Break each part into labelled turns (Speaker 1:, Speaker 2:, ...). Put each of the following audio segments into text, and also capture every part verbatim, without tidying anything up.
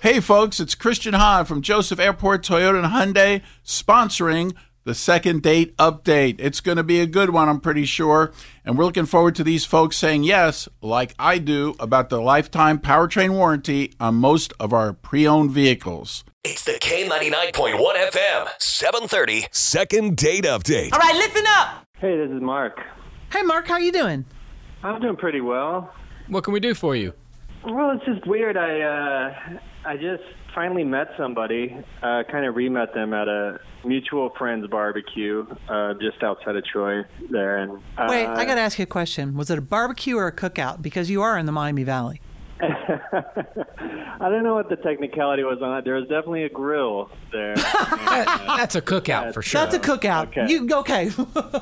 Speaker 1: Hey, folks, it's Christian Hahn from Joseph Airport Toyota and Hyundai sponsoring the Second Date Update. It's going to be a good one, I'm pretty sure. And we're looking forward to these folks saying yes, like I do, about the lifetime powertrain warranty on most of our pre-owned vehicles.
Speaker 2: It's the K ninety-nine point one F M, seven thirty, Second Date Update.
Speaker 3: All right, listen up.
Speaker 4: Hey, this is Mark.
Speaker 3: Hey, Mark, how you doing?
Speaker 4: I'm doing pretty well.
Speaker 5: What can we do for you?
Speaker 4: Well, it's just weird. I uh, I just finally met somebody, uh, kind of re-met them at a mutual friend's barbecue uh, just outside of Troy there. And uh,
Speaker 3: Wait, I got to ask you a question. Was it a barbecue or a cookout? Because you are in the Miami Valley.
Speaker 4: I don't know what the technicality was on it. There was definitely a grill there. And, uh,
Speaker 5: That's a cookout for sure.
Speaker 3: That's a cookout.
Speaker 4: Okay.
Speaker 3: You okay?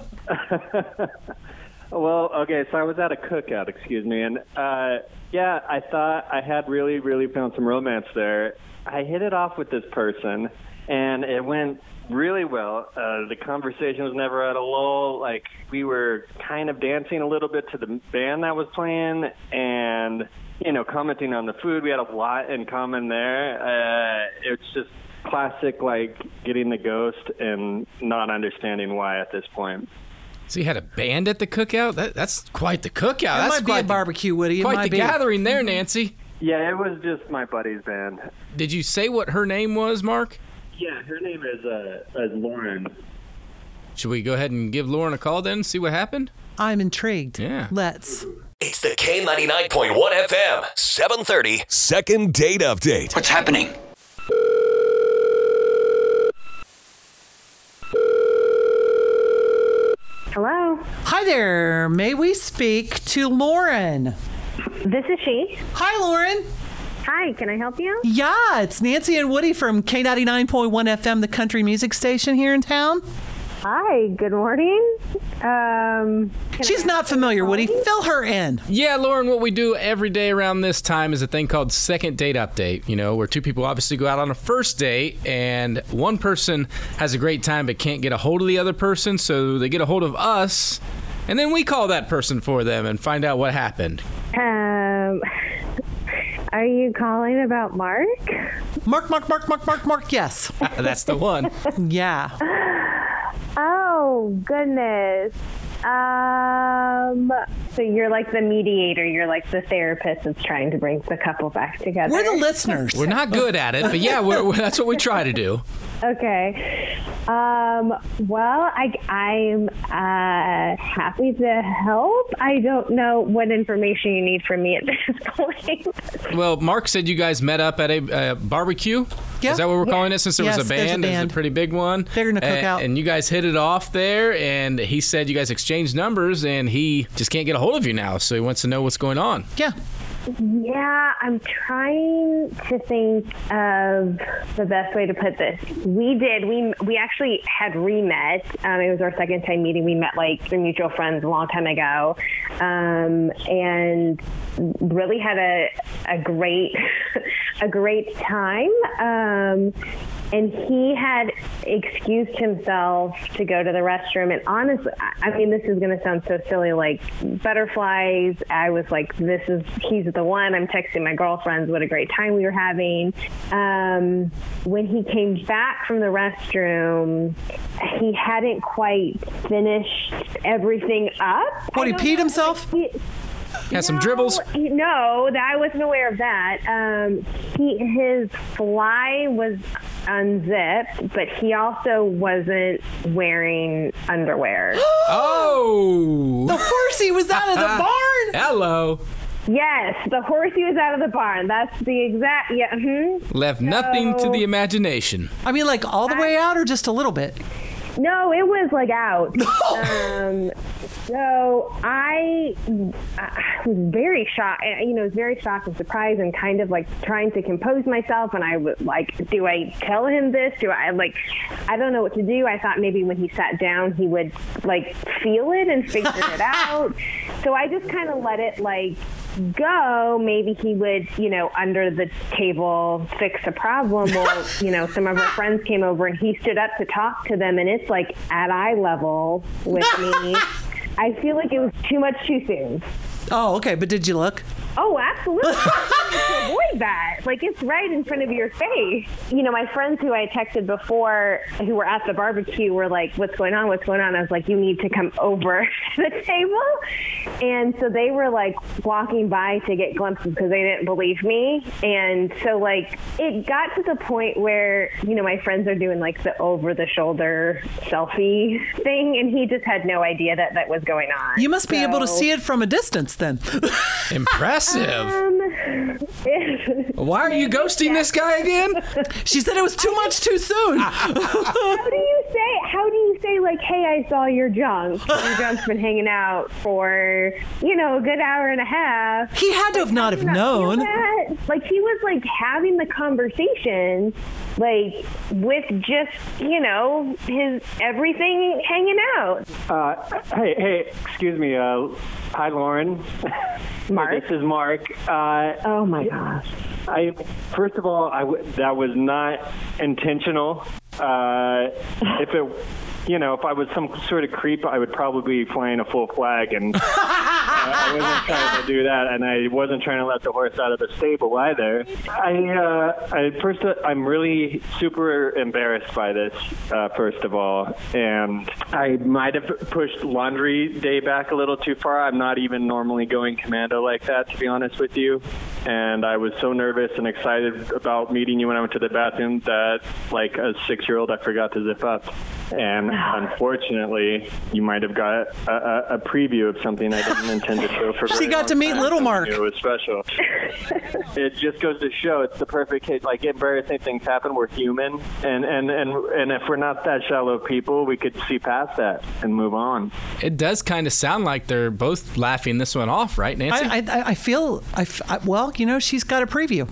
Speaker 4: Well, okay, so I was at a cookout, excuse me, and uh, yeah, I thought I had really, really found some romance there. I hit it off with this person, and it went really well. Uh, the conversation was never at a lull. Like, we were kind of dancing a little bit to the band that was playing, and, you know, commenting on the food. We had a lot in common there. Uh, it's just classic, like, getting the ghost and not understanding why at this point.
Speaker 5: So you had a band at the cookout? That, that's quite the cookout.
Speaker 3: It
Speaker 5: That's
Speaker 3: might be
Speaker 5: quite
Speaker 3: a barbecue, Woody. It
Speaker 5: The, quite
Speaker 3: might
Speaker 5: the
Speaker 3: be.
Speaker 5: gathering there, Nancy.
Speaker 4: Yeah, it was just my buddy's band.
Speaker 5: Did you say what her name was, Mark?
Speaker 4: Yeah, her name is uh, is Lauren.
Speaker 5: Should we go ahead and give Lauren a call then and see what happened?
Speaker 3: I'm intrigued.
Speaker 5: Yeah.
Speaker 3: Let's.
Speaker 2: It's the K ninety-nine point one F M, seven thirty, Second Date Update.
Speaker 6: What's happening?
Speaker 7: Hello,
Speaker 3: Hi there. May we speak to Lauren?
Speaker 7: this is she.
Speaker 3: Hi, Lauren.
Speaker 7: Hi, can I help you?
Speaker 3: Yeah, it's Nancy and Woody from K ninety-nine point one F M, the country music station here in town.
Speaker 7: Hi, good morning. Um, can
Speaker 3: She's
Speaker 7: I-
Speaker 3: not familiar, Woody. Fill her in.
Speaker 5: Yeah, Lauren, what we do every day around this time is a thing called Second Date Update, you know, where two people obviously go out on a first date and one person has a great time but can't get a hold of the other person, so they get a hold of us, and then we call that person for them and find out what happened.
Speaker 7: Um, are you calling about Mark?
Speaker 3: Mark, Mark, Mark, Mark, Mark, Mark, yes.
Speaker 5: That's the one.
Speaker 3: Yeah.
Speaker 7: Oh, goodness. Um, so you're like the mediator. You're like the therapist that's trying to bring the couple back together.
Speaker 3: We're the listeners.
Speaker 5: We're not good at it, but yeah, we're, we're, that's what we try to do.
Speaker 7: Okay. Um, well, I, I'm uh, happy to help. I don't know what information you need from me at this point.
Speaker 5: Well, Mark said you guys met up at a uh, barbecue.
Speaker 3: Yeah.
Speaker 5: Is that what we're calling it? Since there
Speaker 3: Yes,
Speaker 5: was a
Speaker 3: there's a
Speaker 5: band, it was
Speaker 3: band.
Speaker 5: a pretty big one.
Speaker 3: Bigger than a
Speaker 5: And-
Speaker 3: cookout.
Speaker 5: And you guys hit it off there, and he said you guys exchanged numbers, and he just can't get a hold of you now, so he wants to know what's going on.
Speaker 3: Yeah.
Speaker 7: Yeah, I'm trying to think of the best way to put this. We did. We we actually had re-met. Um, it was our second time meeting. We met like through mutual friends a long time ago, um, and really had a a great a great time. Um, and he had excused himself to go to the restroom. And honestly, I mean, this is going to sound so silly, like butterflies. I was like, this is, he's the one. I'm texting my girlfriends. What a great time we were having. Um, when he came back from the restroom, he hadn't quite finished everything up.
Speaker 3: What, he
Speaker 7: I don't
Speaker 3: peed
Speaker 7: know.
Speaker 3: himself?
Speaker 7: He-
Speaker 5: Had some
Speaker 7: no,
Speaker 5: dribbles?
Speaker 7: he- No, that, I wasn't aware of that. Um, he, his fly was unzipped, but he also wasn't wearing underwear.
Speaker 5: Oh!
Speaker 3: The horsey was out of the barn.
Speaker 5: Hello.
Speaker 7: Yes, the horsey was out of the barn. That's the exact, yeah. Mm-hmm.
Speaker 5: Left nothing to
Speaker 7: No.
Speaker 5: the imagination.
Speaker 3: I mean, like all the way out or just a little bit?
Speaker 7: No, it was like out. um, so I, I was very shocked. You know, was very shocked and surprised, and kind of like trying to compose myself. And I was like, "Do I tell him this? Do I like? I don't know what to do." I thought maybe when he sat down, he would like feel it and figure it out. So I just kind of let it like go. Maybe he would, you know, under the table fix a problem. Or, you know, some of our friends came over and he stood up to talk to them, and it's like at eye level with me. I feel like it was too much too soon.
Speaker 3: Oh, okay. But did you look?
Speaker 7: Oh, absolutely. to avoid that. Like, it's right in front of your face. You know, my friends who I texted before who were at the barbecue were like, what's going on? What's going on? I was like, you need to come over to the table. And so they were like walking by to get glimpses because they didn't believe me. And so like it got to the point where, you know, my friends are doing like the over the shoulder selfie thing. And he just had no idea that that was going on.
Speaker 3: You must be
Speaker 7: so,
Speaker 3: able to see it from a distance then.
Speaker 5: Impressive.
Speaker 7: Um,
Speaker 5: Why are you ghosting this guy again?
Speaker 3: She said it was too much too soon.
Speaker 7: How do you say, how do you say like, hey, I saw your junk. Your junk's been hanging out for, you know, a good hour and a half.
Speaker 3: He had to have not have known.
Speaker 7: Like he was like having the conversation like with just, you know, his everything hanging out.
Speaker 4: Uh, hey, hey, excuse me. Uh, hi, Lauren.
Speaker 7: Mark.
Speaker 4: This is Mark. Uh,
Speaker 7: Oh my gosh.
Speaker 4: I first of all, I w- that was not intentional. Uh, if it, you know, if I was some sort of creep, I would probably be flying a full flag, and uh, I wasn't trying to do that, and I wasn't trying to let the horse out of the stable either. I, uh, I first, uh, I'm really super embarrassed by this. Uh, first of all, and I might have pushed laundry day back a little too far. I'm not even normally going commando like that, to be honest with you. And I was so nervous and excited about meeting you when I went to the bathroom that, like a six-year-old, I forgot to zip up. And unfortunately, you might have got a, a, a preview of something I didn't intend to show for.
Speaker 3: She
Speaker 4: very
Speaker 3: got
Speaker 4: long
Speaker 3: to meet
Speaker 4: time.
Speaker 3: Little Mark.
Speaker 4: It was special. It just goes to show it's the perfect case. Like, embarrassing things happen. We're human, and and and and if we're not that shallow people, we could see past that and move on.
Speaker 5: It does kind of sound like they're both laughing this one off, right, Nancy?
Speaker 3: I, I, I feel, I, I, well, you know, she's got a preview.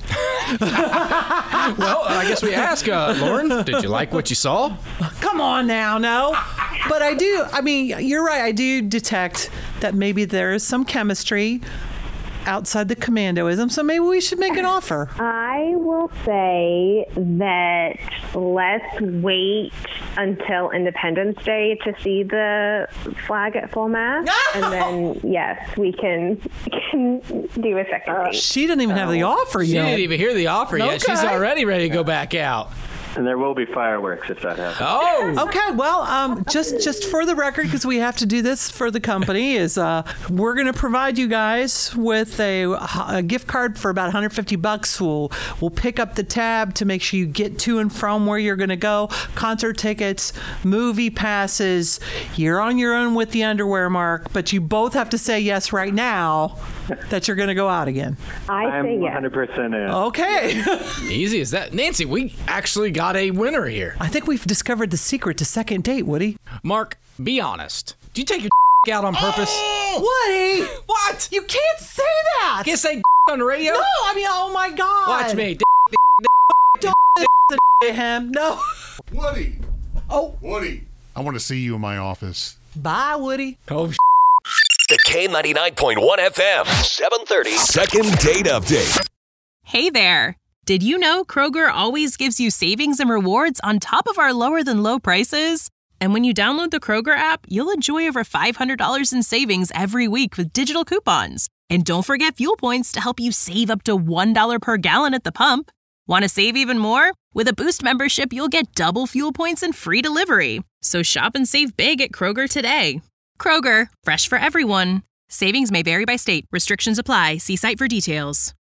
Speaker 5: Well, I guess we ask, uh, Lauren, did you like what you saw?
Speaker 3: Come on now, no. But I do, I mean, you're right. I do detect that maybe there is some chemistry outside the commandoism, so maybe we should make an offer.
Speaker 7: I will say that let's wait until Independence Day to see the flag at full mast, and then yes, we can can do a second date.
Speaker 3: She didn't even have the offer
Speaker 5: She
Speaker 3: yet.
Speaker 5: didn't even hear the offer yet. She's
Speaker 3: Okay.
Speaker 5: already ready to go back out.
Speaker 4: And there will be fireworks if that happens.
Speaker 5: Oh!
Speaker 3: Okay, well, um, just just for the record, because we have to do this for the company, is uh, we're going to provide you guys with a, a gift card for about one hundred fifty bucks. We'll we'll pick up the tab to make sure you get to and from where you're going to go. Concert tickets, movie passes. You're on your own with the underwear, Mark, but you both have to say yes right now that you're going to go out again.
Speaker 7: I
Speaker 4: I'm
Speaker 7: say
Speaker 4: one
Speaker 7: yes.
Speaker 4: hundred percent in.
Speaker 3: Okay.
Speaker 5: Easy as that. Nancy, we actually got a winner here.
Speaker 3: I think we've discovered the secret to second date, Woody.
Speaker 5: Mark, be honest. Do you take your out on purpose?
Speaker 3: Woody!
Speaker 5: What?
Speaker 3: You can't say that!
Speaker 5: Can't say on the radio?
Speaker 3: No, I mean, oh my God.
Speaker 5: Watch me.
Speaker 3: Don't to him. No.
Speaker 6: Woody,
Speaker 3: Oh,
Speaker 6: Woody, I want to see you in my office.
Speaker 3: bye, Woody.
Speaker 5: Oh,
Speaker 2: The K ninety-nine point one F M, seven thirty. Second date update.
Speaker 8: Hey there! Did you know Kroger always gives you savings and rewards on top of our lower than low prices? And when you download the Kroger app, you'll enjoy over five hundred dollars in savings every week with digital coupons. And don't forget fuel points to help you save up to one dollar per gallon at the pump. Want to save even more? With a Boost membership, you'll get double fuel points and free delivery. So shop and save big at Kroger today. Kroger, fresh for everyone. Savings may vary by state. Restrictions apply. See site for details.